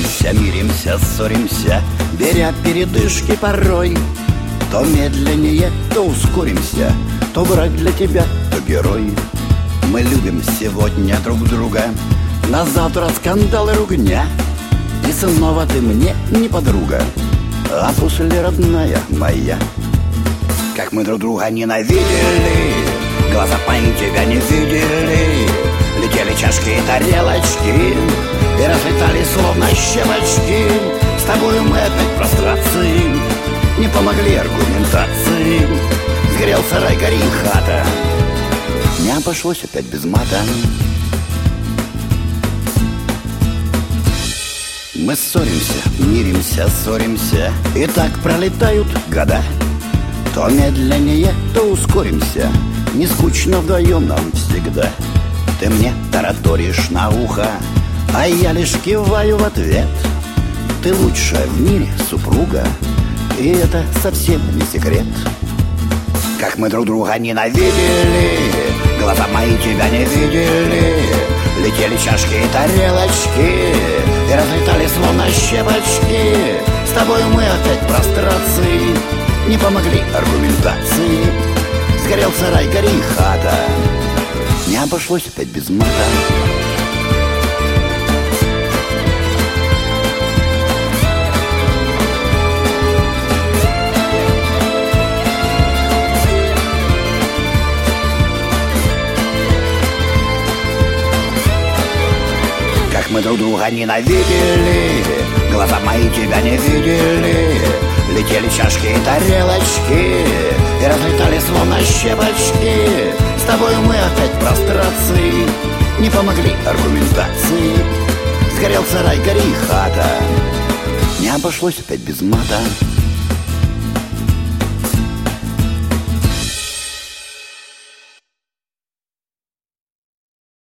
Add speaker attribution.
Speaker 1: Целуемся, миримся, ссоримся, беря передышки порой. То медленнее, то ускоримся, то враг для тебя, то герой. Мы любим сегодня друг друга, на завтра скандал и ругня. И снова ты мне не подруга, а после родная моя. Как мы друг друга ненавидели, глаза мои тебя не видели. Летели чашки и тарелочки и разлетались словно щелочки. С тобою мы опять в прострации, не помогли аргументации. Сгорел сарай, гори и хата, не обошлось опять без мата. Мы ссоримся, миримся, ссоримся, и так пролетают года. То медленнее, то ускоримся, не скучно вдвоем нам всегда. Ты мне тараторишь на ухо, а я лишь киваю в ответ. Ты лучшая в мире супруга, и это совсем не секрет. Как мы друг друга ненавидели, глаза мои тебя не видели. Летели чашки и тарелочки и разлетали словно щепочки. С тобой мы опять в прострации, не помогли аргументации. Сгорел сарай, гори и хата, не обошлось опять без мата. Как мы друг друга ненавидели, глаза мои тебя не видели. Летели чашки и тарелочки и разлетали словно щепочки. С тобой мы опять в прострации, не помогли аргументации. Сгорел сарай, гори и хата, не обошлось опять без мата.